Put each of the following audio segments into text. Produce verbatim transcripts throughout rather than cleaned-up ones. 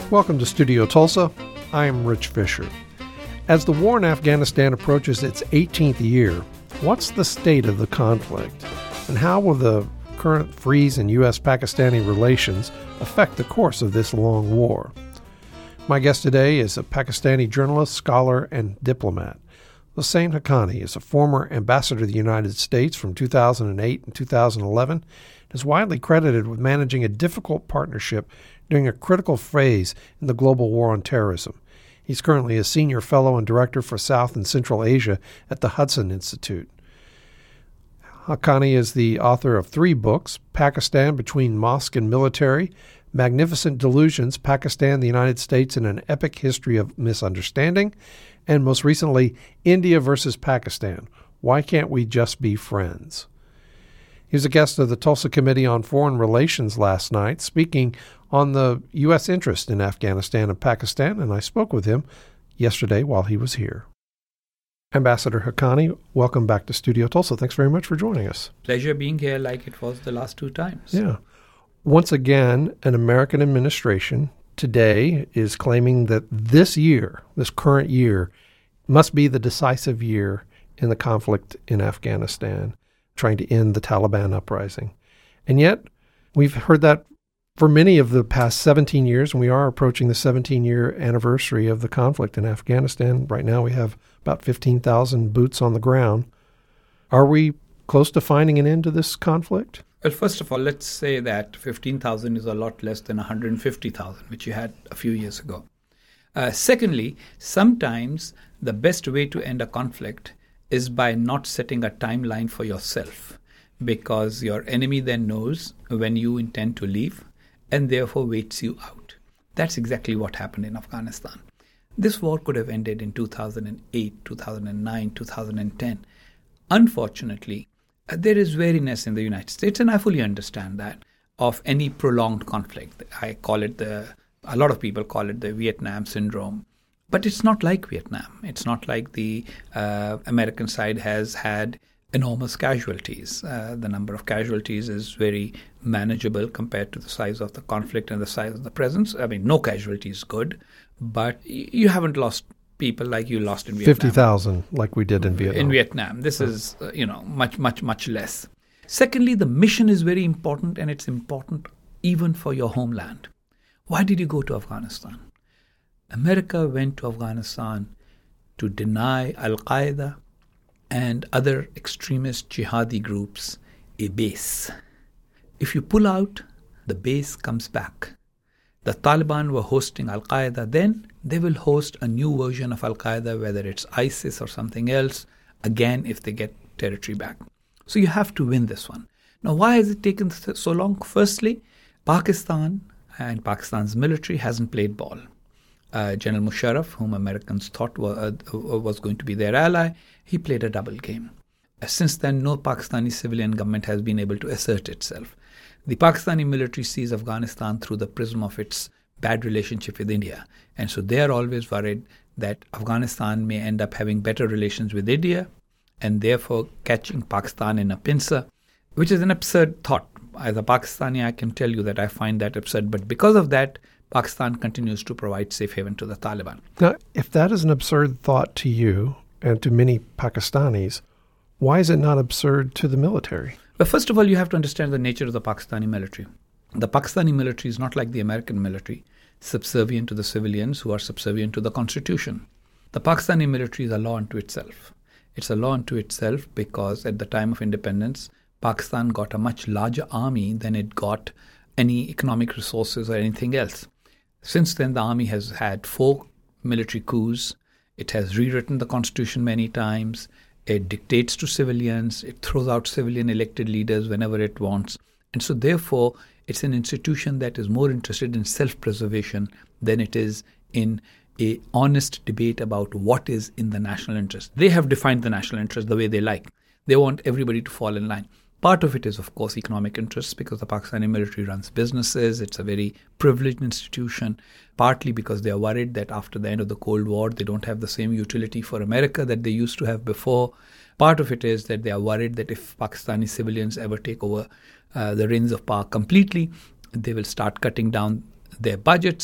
Welcome to Studio Tulsa. I'm Rich Fisher. As the war in Afghanistan approaches its eighteenth year, what's the state of the conflict? And how will the current freeze in U S Pakistani relations affect the course of this long war? My guest today is a Pakistani journalist, scholar, and diplomat. Hossein Haqqani is a former ambassador to the United States from two thousand eight and two thousand eleven and is widely credited with managing a difficult partnership during a critical phase in the global war on terrorism. He's currently a senior fellow and director for South and Central Asia at the Hudson Institute. Haqqani is the author of three books: Pakistan Between Mosque and Military, Magnificent Delusions, Pakistan, the United States, and an Epic History of Misunderstanding, and most recently, India versus Pakistan, Why Can't We Just Be Friends? He was a guest of the Tulsa Committee on Foreign Relations last night, speaking on the U S interest in Afghanistan and Pakistan, and I spoke with him yesterday while he was here. Ambassador Haqqani, welcome back to Studio Tulsa. Thanks very much for joining us. Pleasure being here like it was the last two times. Yeah. Once again, an American administration today is claiming that this year, this current year, must be the decisive year in the conflict in Afghanistan, trying to end the Taliban uprising. And yet, we've heard that for many of the past seventeen years, and we are approaching the seventeen-year anniversary of the conflict in Afghanistan. Right now, we have about fifteen thousand boots on the ground. Are we close to finding an end to this conflict? Well, first of all, let's say that fifteen thousand is a lot less than one hundred fifty thousand, which you had a few years ago. Uh, secondly, sometimes the best way to end a conflict is by not setting a timeline for yourself, because your enemy then knows when you intend to leave and therefore waits you out. That's exactly what happened in Afghanistan. This war could have ended in two thousand eight, two thousand nine, two thousand ten. Unfortunately, uh, there is wariness in the United States, and I fully understand that, of any prolonged conflict. I call it the, a lot of people call it the Vietnam syndrome. But it's not like Vietnam. It's not like the uh, American side has had enormous casualties. Uh, the number of casualties is very manageable compared to the size of the conflict and the size of the presence. I mean, no casualty is good, but you haven't lost people like you lost in Vietnam. fifty thousand like we did in Vietnam. In Vietnam. This is, uh, you know, much, much, much less. Secondly, the mission is very important, and it's important even for your homeland. Why did you go to Afghanistan? America went to Afghanistan to deny Al-Qaeda and other extremist jihadi groups a base. If you pull out, the base comes back. The Taliban were hosting Al-Qaeda then. They will host a new version of Al-Qaeda, whether it's ISIS or something else, again if they get territory back. So you have to win this one. Now, why has it taken so long? Firstly, Pakistan and Pakistan's military hasn't played ball. Uh, General Musharraf, whom Americans thought were, uh, was going to be their ally, he played a double game. Uh, since then, no Pakistani civilian government has been able to assert itself. The Pakistani military sees Afghanistan through the prism of its bad relationship with India. And so they are always worried that Afghanistan may end up having better relations with India and therefore catching Pakistan in a pincer, which is an absurd thought. As a Pakistani, I can tell you that I find that absurd. But because of that, Pakistan continues to provide safe haven to the Taliban. Now, if that is an absurd thought to you and to many Pakistanis, why is it not absurd to the military? Well, first of all, you have to understand the nature of the Pakistani military. The Pakistani military is not like the American military, subservient to the civilians who are subservient to the Constitution. The Pakistani military is a law unto itself. It's a law unto itself because at the time of independence, Pakistan got a much larger army than it got any economic resources or anything else. Since then, the army has had four military coups. It has rewritten the constitution many times. It dictates to civilians. It throws out civilian elected leaders whenever it wants. And so therefore, it's an institution that is more interested in self-preservation than it is in a honest debate about what is in the national interest. They have defined the national interest the way they like. They want everybody to fall in line. Part of it is, of course, economic interests because the Pakistani military runs businesses. It's a very privileged institution, partly because they are worried that after the end of the Cold War, they don't have the same utility for America that they used to have before. Part of it is that they are worried that if Pakistani civilians ever take over uh, the reins of power completely, they will start cutting down their budgets.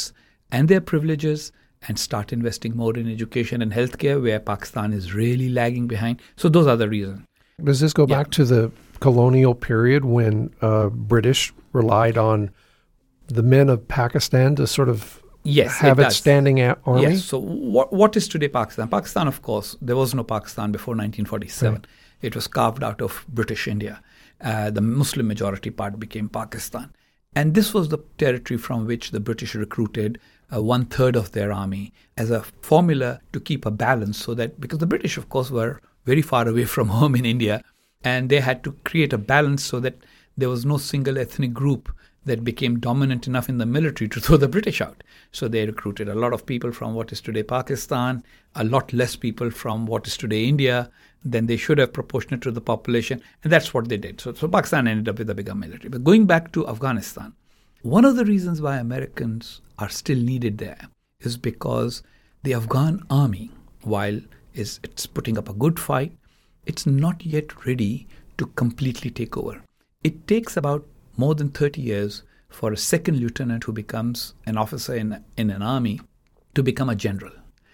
and their privileges and start investing more in education and healthcare, where Pakistan is really lagging behind. So those are the reasons. Does this go Yeah. back to the colonial period when uh, British relied on the men of Pakistan to sort of Yes, have it its does. standing a- army? Yes. So what what is today Pakistan? Pakistan, of course, there was no Pakistan before nineteen forty-seven. Right. It was carved out of British India. Uh, the Muslim majority part became Pakistan. And this was the territory from which the British recruited uh, one third of their army as a formula to keep a balance, so that, because the British, of course, were very far away from home in India, and they had to create a balance so that there was no single ethnic group that became dominant enough in the military to throw the British out. So they recruited a lot of people from what is today Pakistan, a lot less people from what is today India than they should have proportionate to the population. And that's what they did. So, so Pakistan ended up with a bigger military. But going back to Afghanistan, one of the reasons why Americans are still needed there is because the Afghan army, while is it's putting up a good fight, it's not yet ready to completely take over. It takes about more than thirty years for a second lieutenant who becomes an officer in, in an army to become a general.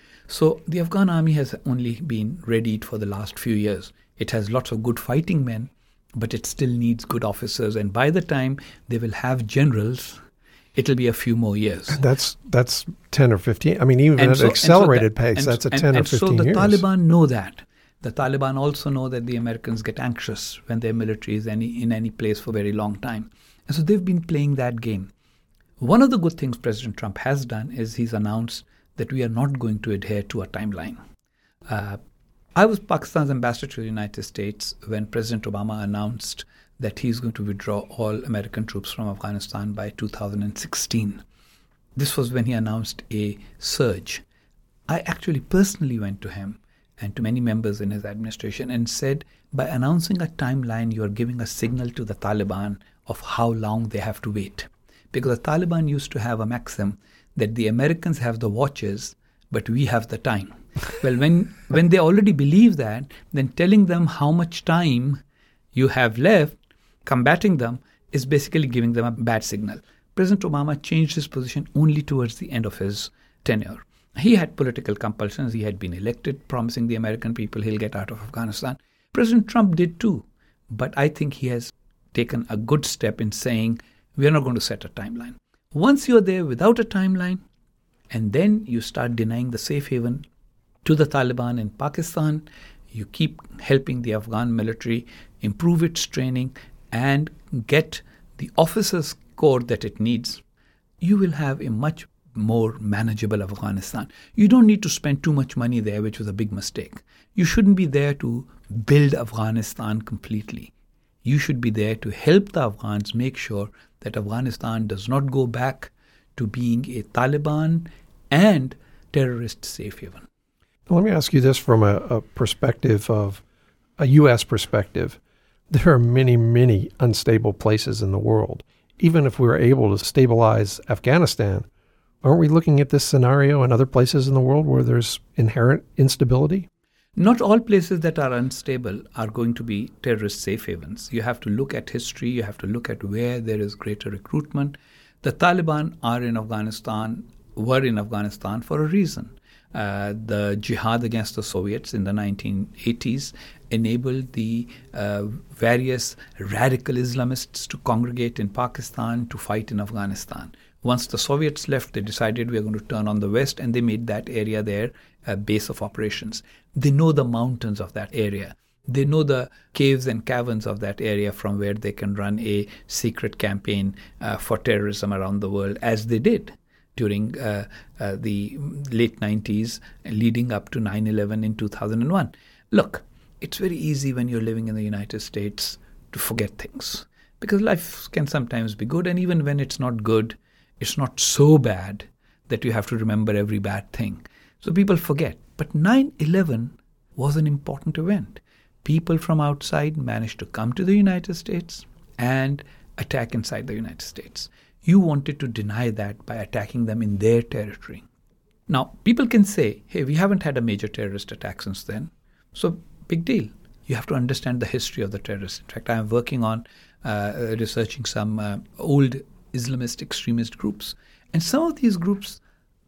So the Afghan army has only been readied for the last few years. It has lots of good fighting men, but it still needs good officers. And by the time they will have generals, it'll be a few more years. That's that's ten or fifteen. I mean, even And at so- and so accelerated that- pace, and that's so- a and- ten or and fifteen so the years. Taliban know that. The Taliban also know that the Americans get anxious when their military is any, in any place for a very long time. And so they've been playing that game. One of the good things President Trump has done is he's announced that we are not going to adhere to a timeline. Uh, I was Pakistan's ambassador to the United States when President Obama announced that he's going to withdraw all American troops from Afghanistan by two thousand sixteen. This was when he announced a surge. I actually personally went to him and to many members in his administration and said, by announcing a timeline, you are giving a signal to the Taliban of how long they have to wait. Because the Taliban used to have a maxim that the Americans have the watches, but we have the time. Well, when, when they already believe that, then telling them how much time you have left, combating them, is basically giving them a bad signal. President Obama changed his position only towards the end of his tenure. He had political compulsions. He had been elected, promising the American people he'll get out of Afghanistan. President Trump did too. But I think he has taken a good step in saying, we are not going to set a timeline. Once you're there without a timeline, and then you start denying the safe haven to the Taliban in Pakistan, you keep helping the Afghan military improve its training and get the officers' corps that it needs, you will have a much more manageable Afghanistan. You don't need to spend too much money there, which was a big mistake. You shouldn't be there to build Afghanistan completely. You should be there to help the Afghans make sure that Afghanistan does not go back to being a Taliban and terrorist safe haven. Let me ask you this from a, a perspective of a U S perspective. There are many, many unstable places in the world. Even if we were able to stabilize Afghanistan, aren't we looking at this scenario in other places in the world where there's inherent instability? Not all places that are unstable are going to be terrorist safe havens. You have to look at history. You have to look at where there is greater recruitment. The Taliban are in Afghanistan, were in Afghanistan for a reason. Uh, the jihad against the Soviets in the nineteen eighties enabled the uh, various radical Islamists to congregate in Pakistan to fight in Afghanistan. Once the Soviets left, they decided we are going to turn on the West, and they made that area their uh, base of operations. They know the mountains of that area. They know the caves and caverns of that area from where they can run a secret campaign uh, for terrorism around the world, as they did during uh, uh, the late nineties, leading up to nine eleven in two thousand one. Look, it's very easy when you're living in the United States to forget things, because life can sometimes be good, and even when it's not good, it's not so bad that you have to remember every bad thing. So people forget. But nine eleven was an important event. People from outside managed to come to the United States and attack inside the United States. You wanted to deny that by attacking them in their territory. Now, people can say, hey, we haven't had a major terrorist attack since then. So, big deal. You have to understand the history of the terrorists. In fact, I am working on uh, researching some uh, old Islamist extremist groups. And some of these groups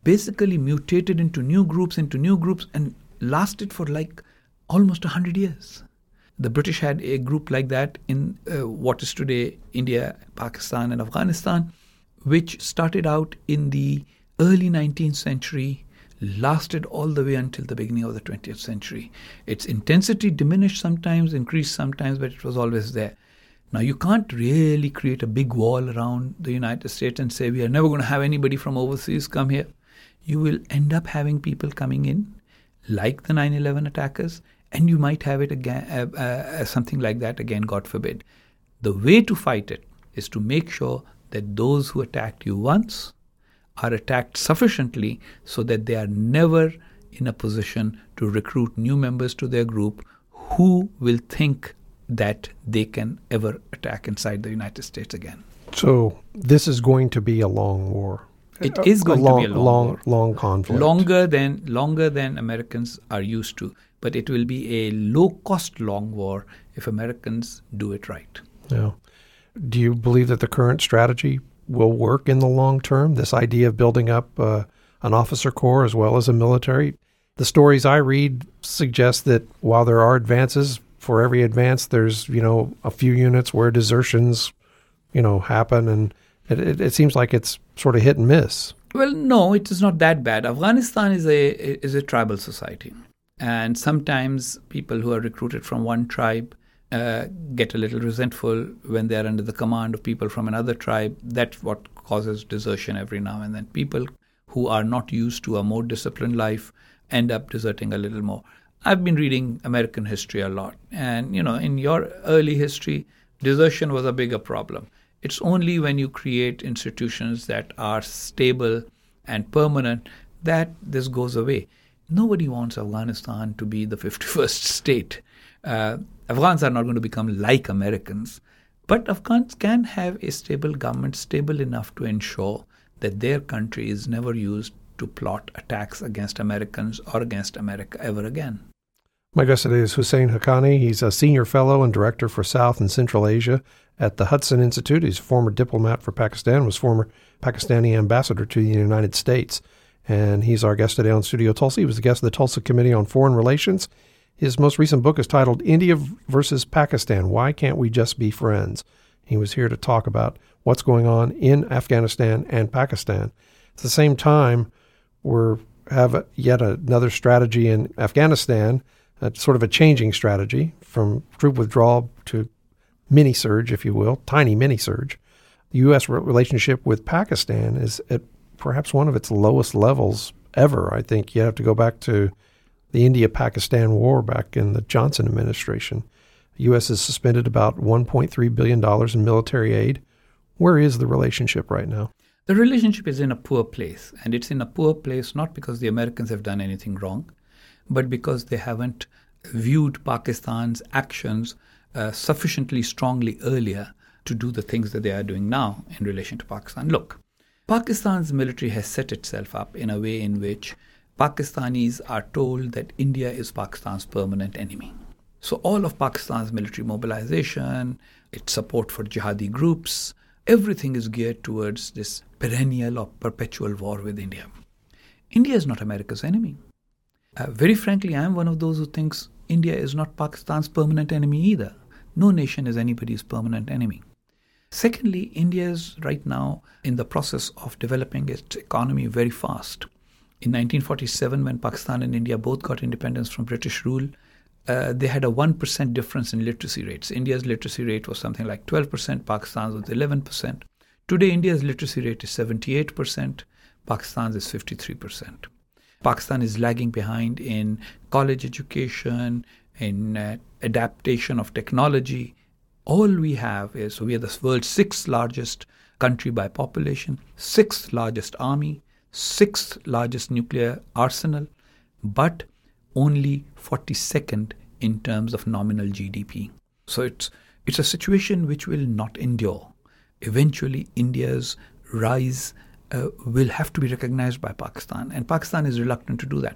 basically mutated into new groups, into new groups, and lasted for like almost one hundred years. The British had a group like that in uh, what is today India, Pakistan, and Afghanistan, which started out in the early nineteenth century, lasted all the way until the beginning of the twentieth century. Its intensity diminished sometimes, increased sometimes, but it was always there. Now, you can't really create a big wall around the United States and say, we are never going to have anybody from overseas come here. You will end up having people coming in, like the nine eleven attackers, and you might have it again, uh, uh, something like that again, God forbid. The way to fight it is to make sure that those who attacked you once are attacked sufficiently so that they are never in a position to recruit new members to their group who will think that they can ever attack inside the United States again. So this is going to be a long war. It is going a long, to be a long, long, war. long conflict. Longer than longer than Americans are used to, but it will be a low-cost long war if Americans do it right. Yeah. Do you believe that the current strategy will work in the long term? This idea of building up uh, an officer corps as well as a military. The stories I read suggest that while there are advances, for every advance, there's, you know, a few units where desertions, you know, happen, and it, it, it seems like it's sort of hit and miss. Well, no, it is not that bad. Afghanistan is a is a tribal society, and sometimes people who are recruited from one tribe uh, get a little resentful when they are under the command of people from another tribe. That's what causes desertion every now and then. People who are not used to a more disciplined life end up deserting a little more. I've been reading American history a lot. And, you know, in your early history, desertion was a bigger problem. It's only when you create institutions that are stable and permanent that this goes away. Nobody wants Afghanistan to be the fifty-first state. Uh, Afghans are not going to become like Americans. But Afghans can have a stable government, stable enough to ensure that their country is never used to plot attacks against Americans or against America ever again. My guest today is Hussein Haqqani. He's a senior fellow and director for South and Central Asia at the Hudson Institute. He's a former diplomat for Pakistan, was former Pakistani ambassador to the United States. And he's our guest today on Studio Tulsa. He was the guest of the Tulsa Committee on Foreign Relations. His most recent book is titled India versus Pakistan, Why Can't We Just Be Friends? He was here to talk about what's going on in Afghanistan and Pakistan. At the same time, we have a, yet another strategy in Afghanistan, a, sort of a changing strategy from troop withdrawal to mini-surge, if you will, tiny mini-surge. The U S relationship with Pakistan is at perhaps one of its lowest levels ever. I think you have to go back to the India-Pakistan war back in the Johnson administration. The U S has suspended about one point three billion dollars in military aid. Where is the relationship right now? The relationship is in a poor place, and it's in a poor place not because the Americans have done anything wrong, but because they haven't viewed Pakistan's actions uh, sufficiently strongly earlier to do the things that they are doing now in relation to Pakistan. Look, Pakistan's military has set itself up in a way in which Pakistanis are told that India is Pakistan's permanent enemy. So all of Pakistan's military mobilization, its support for jihadi groups, everything is geared towards this perennial or perpetual war with India. India is not America's enemy. Uh, very frankly, I am one of those who thinks India is not Pakistan's permanent enemy either. No nation is anybody's permanent enemy. Secondly, India is right now in the process of developing its economy very fast. In nineteen forty-seven, when Pakistan and India both got independence from British rule, Uh, they had a one percent difference in literacy rates. India's literacy rate was something like twelve percent, Pakistan's was eleven percent. Today, India's literacy rate is seventy-eight percent, Pakistan's is fifty-three percent. Pakistan is lagging behind in college education, in uh, adaptation of technology. All we have is, so we are the world's sixth largest country by population, sixth largest army, sixth largest nuclear arsenal, but only forty-second in terms of nominal G D P. So it's it's a situation which will not endure. Eventually, India's rise uh, will have to be recognized by Pakistan, and Pakistan is reluctant to do that.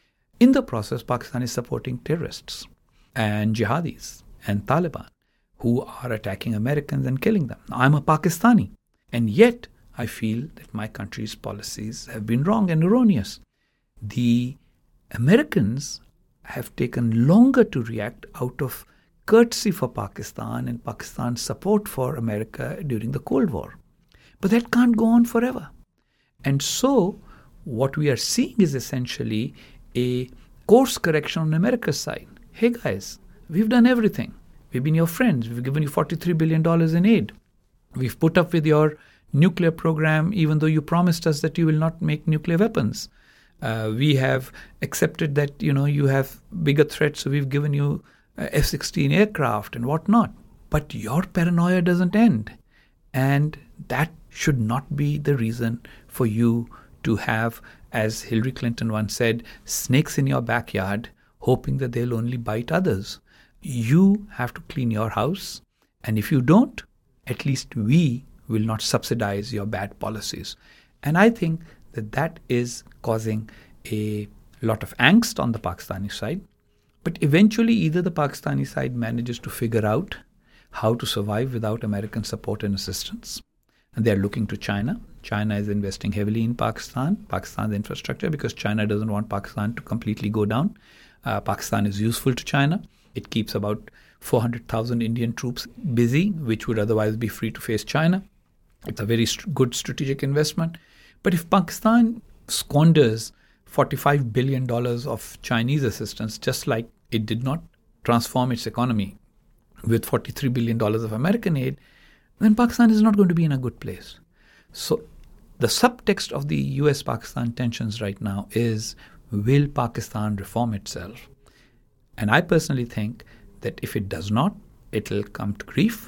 In the process, Pakistan is supporting terrorists and jihadis and Taliban who are attacking Americans and killing them. Now, I'm a Pakistani, and yet I feel that my country's policies have been wrong and erroneous. The Americans have taken longer to react out of courtesy for Pakistan and Pakistan's support for America during the Cold War. But that can't go on forever. And so what we are seeing is essentially a course correction on America's side. Hey guys, we've done everything. We've been your friends. We've given you forty-three billion dollars in aid. We've put up with your nuclear program even though you promised us that you will not make nuclear weapons. Uh, we have accepted that, you know, you have bigger threats, so we've given you uh, F sixteen aircraft and whatnot. But your paranoia doesn't end. And that should not be the reason for you to have, as Hillary Clinton once said, snakes in your backyard, hoping that they'll only bite others. You have to clean your house. And if you don't, at least we will not subsidize your bad policies. And I think that that is causing a lot of angst on the Pakistani side. But eventually either the Pakistani side manages to figure out how to survive without American support and assistance. And they're looking to China. China is investing heavily in Pakistan, Pakistan's infrastructure, because China doesn't want Pakistan to completely go down. Uh, Pakistan is useful to China. It keeps about four hundred thousand Indian troops busy, which would otherwise be free to face China. It's a very st- good strategic investment. But if Pakistan squanders forty-five billion dollars of Chinese assistance, just like it did not transform its economy with forty-three billion dollars of American aid, then Pakistan is not going to be in a good place. So the subtext of the U S Pakistan tensions right now is, will Pakistan reform itself? And I personally think that if it does not, it will come to grief.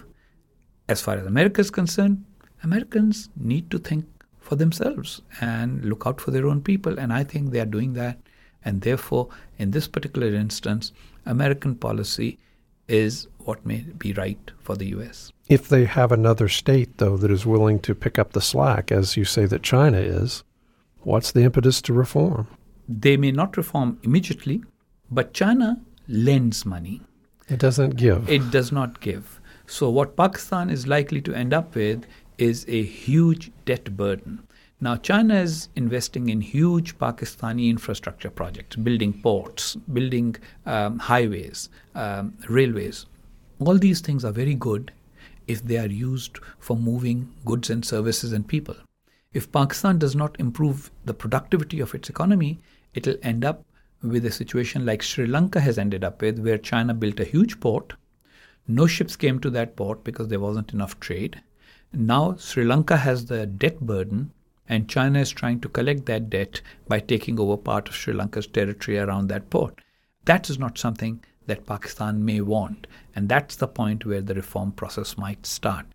As far as America is concerned, Americans need to think for themselves and look out for their own people. And I think they are doing that. And therefore, in this particular instance, American policy is what may be right for the U S. If they have another state, though, that is willing to pick up the slack, as you say that China is, what's the impetus to reform? They may not reform immediately, but China lends money. It doesn't give. It does not give. So what Pakistan is likely to end up with is a huge debt burden. Now, China is investing in huge Pakistani infrastructure projects, building ports, building um, highways, um, railways. All these things are very good if they are used for moving goods and services and people. If Pakistan does not improve the productivity of its economy, it will end up with a situation like Sri Lanka has ended up with, where China built a huge port. No ships came to that port because there wasn't enough trade. Now Sri Lanka has the debt burden, and China is trying to collect that debt by taking over part of Sri Lanka's territory around that port. That is not something that Pakistan may want, and that's the point where the reform process might start.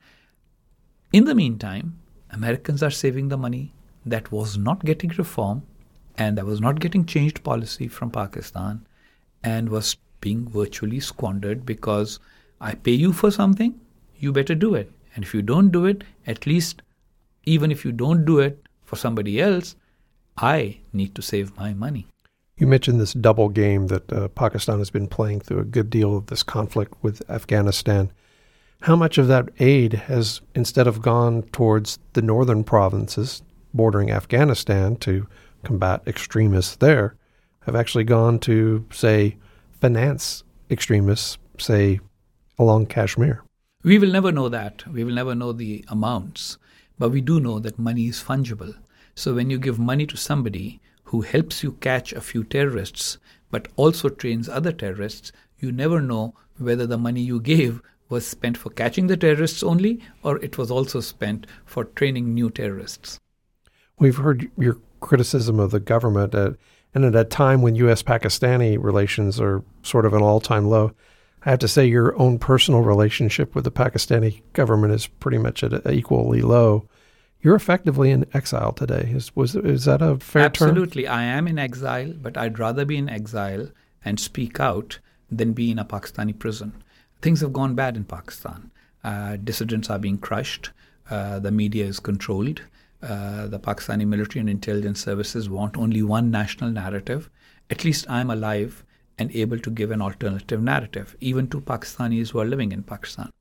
In the meantime, Americans are saving the money that was not getting reform and that was not getting changed policy from Pakistan and was being virtually squandered because I pay you for something, you better do it. And if you don't do it, at least even if you don't do it for somebody else, I need to save my money. You mentioned this double game that uh, Pakistan has been playing through a good deal of this conflict with Afghanistan. How much of that aid has, instead of gone towards the northern provinces bordering Afghanistan to combat extremists there, have actually gone to, say, finance extremists, say, along Kashmir? We will never know that. We will never know the amounts. But we do know that money is fungible. So when you give money to somebody who helps you catch a few terrorists, but also trains other terrorists, you never know whether the money you gave was spent for catching the terrorists only, or it was also spent for training new terrorists. We've heard your criticism of the government, at, and at a time when U S Pakistani relations are sort of an all-time low. I have to say your own personal relationship with the Pakistani government is pretty much at a, equally low. You're effectively in exile today. Is was is that a fair Absolutely. term? Absolutely. I am in exile, but I'd rather be in exile and speak out than be in a Pakistani prison. Things have gone bad in Pakistan. Uh, dissidents are being crushed. Uh, the media is controlled. Uh, the Pakistani military and intelligence services want only one national narrative. At least I'm alive and able to give an alternative narrative, even to Pakistanis who are living in Pakistan.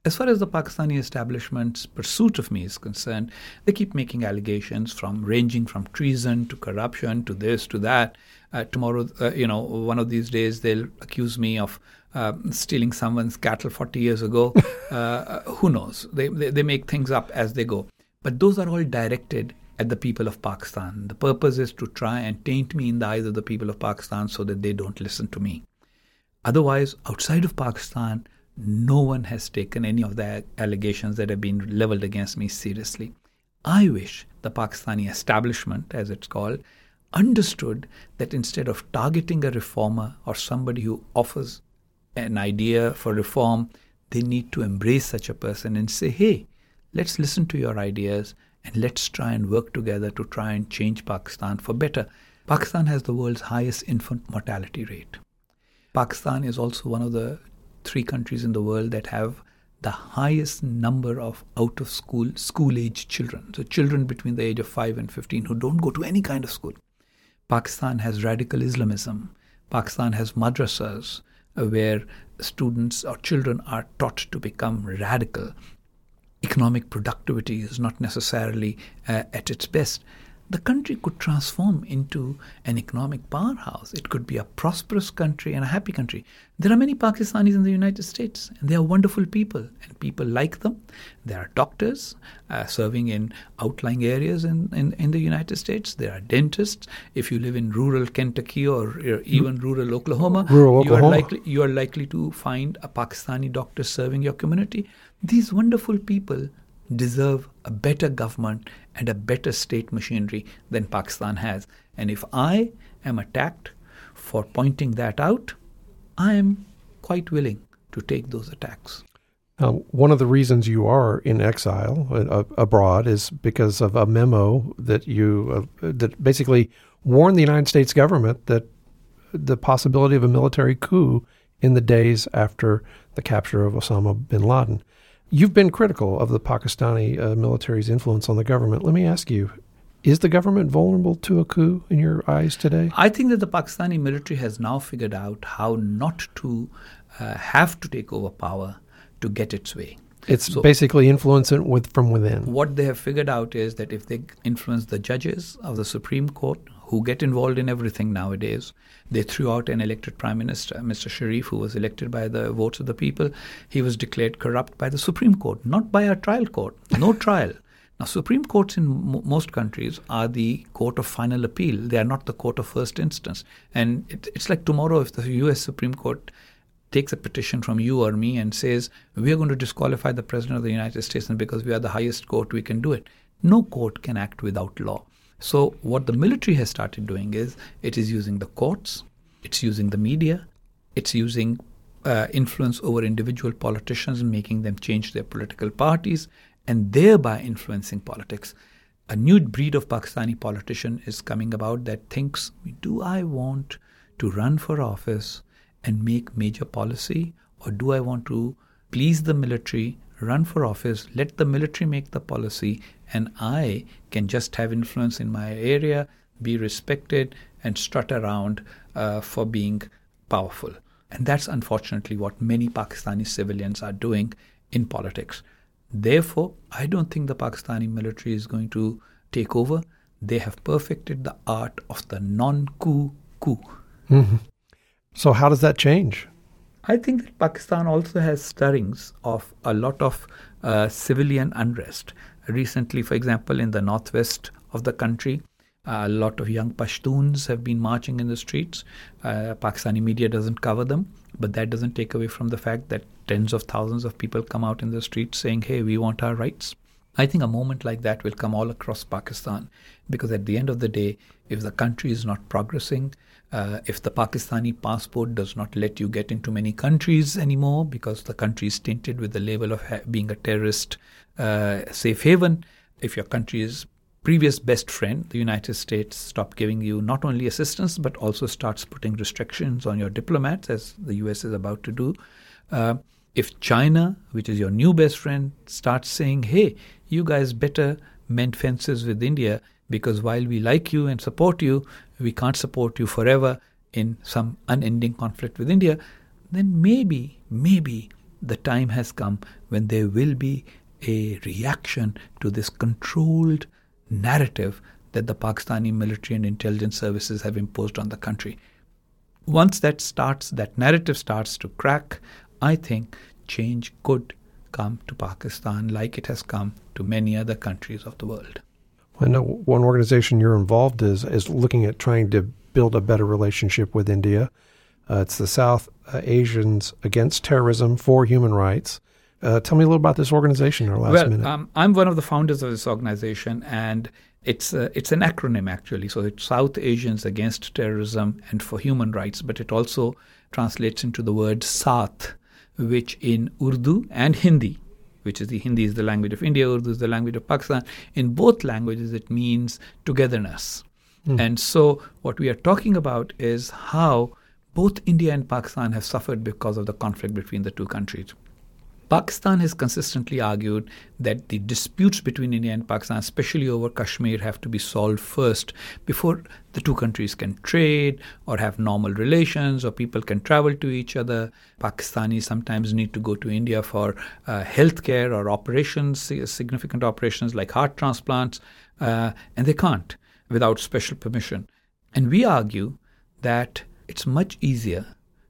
As far as the Pakistani establishment's pursuit of me is concerned, they keep making allegations from ranging from treason to corruption to this to that. Uh, tomorrow, uh, you know, one of these days they'll accuse me of uh, stealing someone's cattle forty years ago. uh, who knows? They, they they make things up as they go. But those are all directed at the people of Pakistan. The purpose is to try and taint me in the eyes of the people of Pakistan so that they don't listen to me. Otherwise, outside of Pakistan, no one has taken any of the allegations that have been leveled against me seriously. I wish the Pakistani establishment, as it's called, understood that instead of targeting a reformer or somebody who offers an idea for reform, they need to embrace such a person and say, hey, let's listen to your ideas and let's try and work together to try and change Pakistan for better. Pakistan has the world's highest infant mortality rate. Pakistan is also one of the three countries in the world that have the highest number of out-of-school, school-age children. So children between the age of five and fifteen who don't go to any kind of school. Pakistan has radical Islamism. Pakistan has madrasas uh, where students or children are taught to become radical. Economic productivity is not necessarily uh, at its best. The country could transform into an economic powerhouse. It could be a prosperous country and a happy country. There are many Pakistanis in the United States, and they are wonderful people, and people like them. There are doctors uh, serving in outlying areas in, in, in the United States. There are dentists. If you live in rural Kentucky or, or even rural Oklahoma, rural Oklahoma. You are likely, you are likely to find a Pakistani doctor serving your community. These wonderful people deserve a better government and a better state machinery than Pakistan has. And if I am attacked for pointing that out, I am quite willing to take those attacks. Uh, one of the reasons you are in exile uh, abroad is because of a memo that you uh, that basically warned the United States government that the possibility of a military coup in the days after the capture of Osama bin Laden. You've been critical of the Pakistani uh, military's influence on the government. Let me ask you, is the government vulnerable to a coup in your eyes today? I think that the Pakistani military has now figured out how not to uh, have to take over power to get its way. It's so basically influence it with, from within. What they have figured out is that if they influence the judges of the Supreme Court, who get involved in everything nowadays. They threw out an elected prime minister, Mister Sharif, who was elected by the votes of the people. He was declared corrupt by the Supreme Court, not by a trial court. No trial. Now, Supreme Courts in m- most countries are the court of final appeal. They are not the court of first instance. And it, it's like tomorrow if the U S Supreme Court takes a petition from you or me and says, we are going to disqualify the President of the United States, and because we are the highest court, we can do it. No court can act without law. So what the military has started doing is it is using the courts, it's using the media, it's using uh, influence over individual politicians and making them change their political parties and thereby influencing politics. A new breed of Pakistani politician is coming about that thinks, do I want to run for office and make major policy, or do I want to please the military, run for office, let the military make the policy, and I can just have influence in my area, be respected, and strut around uh, for being powerful. And that's unfortunately what many Pakistani civilians are doing in politics. Therefore, I don't think the Pakistani military is going to take over. They have perfected the art of the non-coup coup. Mm-hmm. So how does that change? I think that Pakistan also has stirrings of a lot of uh, civilian unrest. Recently, for example, in the northwest of the country, uh, a lot of young Pashtuns have been marching in the streets. Uh, Pakistani media doesn't cover them, but that doesn't take away from the fact that tens of thousands of people come out in the streets saying, hey, we want our rights. I think a moment like that will come all across Pakistan, because at the end of the day, if the country is not progressing, uh, if the Pakistani passport does not let you get into many countries anymore because the country is tainted with the label of ha- being a terrorist uh, safe haven, if your country's previous best friend, the United States, stop giving you not only assistance but also starts putting restrictions on your diplomats, as the U S is about to do, uh, if China, which is your new best friend, starts saying, hey, you guys better mend fences with India, because while we like you and support you, we can't support you forever in some unending conflict with India, then maybe, maybe the time has come when there will be a reaction to this controlled narrative that the Pakistani military and intelligence services have imposed on the country. Once that starts, that narrative starts to crack, I think change could come to Pakistan like it has come to many other countries of the world. I know one organization you're involved is is looking at trying to build a better relationship with India. Uh, it's the South Asians Against Terrorism for Human Rights. Uh, tell me a little about this organization in our last well, minute. Um, I'm one of the founders of this organization, and it's uh, it's an acronym actually. So it's South Asians Against Terrorism and for Human Rights, but it also translates into the word Saath, which in Urdu and Hindi, which is the Hindi is the language of India, Urdu is the language of Pakistan. In both languages, it means togetherness. Mm. And so what we are talking about is how both India and Pakistan have suffered because of the conflict between the two countries. Pakistan has consistently argued that the disputes between India and Pakistan, especially over Kashmir, have to be solved first before the two countries can trade or have normal relations or people can travel to each other. Pakistanis sometimes need to go to India for uh, healthcare or operations, significant operations like heart transplants, uh, and they can't without special permission. And we argue that it's much easier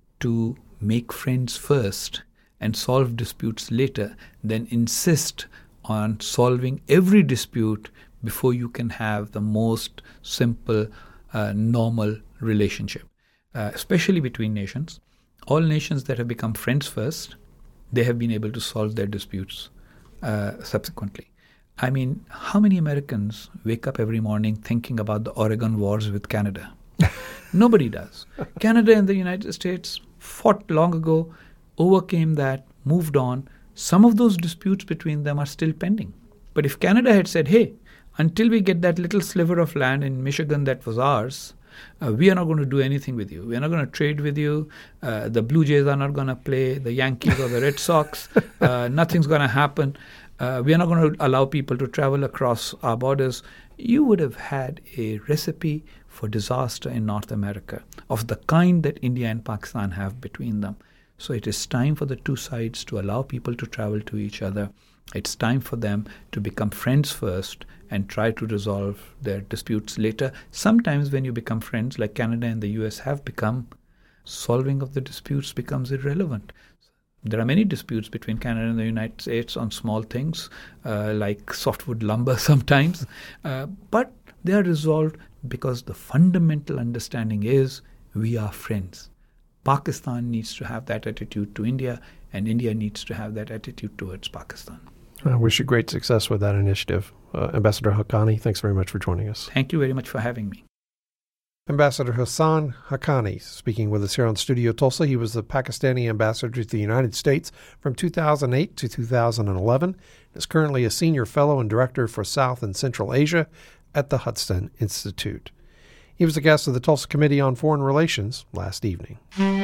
to make friends first and solve disputes later than insist on solving every dispute before you can have the most simple, uh, normal relationship, uh, especially between nations. All nations that have become friends first, they have been able to solve their disputes uh, subsequently. I mean, how many Americans wake up every morning thinking about the Oregon Wars with Canada? Nobody does. Canada and the United States fought long ago, overcame that, moved on. Some of those disputes between them are still pending. But if Canada had said, hey, until we get that little sliver of land in Michigan that was ours, uh, we are not going to do anything with you. We are not going to trade with you. Uh, the Blue Jays are not going to play the Yankees or the Red Sox. Uh, nothing's going to happen. Uh, we are not going to allow people to travel across our borders. You would have had a recipe for disaster in North America of the kind that India and Pakistan have between them. So it is time for the two sides to allow people to travel to each other. It's time for them to become friends first and try to resolve their disputes later. Sometimes when you become friends, like Canada and the U S have become, solving of the disputes becomes irrelevant. There are many disputes between Canada and the United States on small things, uh, like softwood lumber sometimes, uh, but they are resolved because the fundamental understanding is we are friends. Pakistan needs to have that attitude to India, and India needs to have that attitude towards Pakistan. I wish you great success with that initiative. Uh, Ambassador Haqqani, thanks very much for joining us. Thank you very much for having me. Ambassador Hassan Haqqani speaking with us here on Studio Tulsa. He was the Pakistani ambassador to the United States from two thousand eight to two thousand eleven. Is currently a senior fellow and director for South and Central Asia at the Hudson Institute. He was a guest of the Tulsa Committee on Foreign Relations last evening.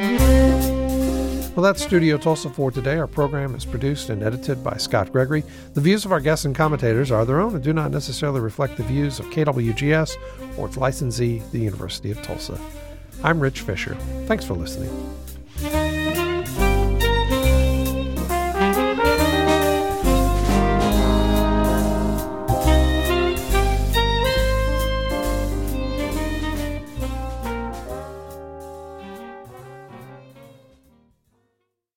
Well, that's Studio Tulsa for today. Our program is produced and edited by Scott Gregory. The views of our guests and commentators are their own and do not necessarily reflect the views of K W G S or its licensee, the University of Tulsa. I'm Rich Fisher. Thanks for listening.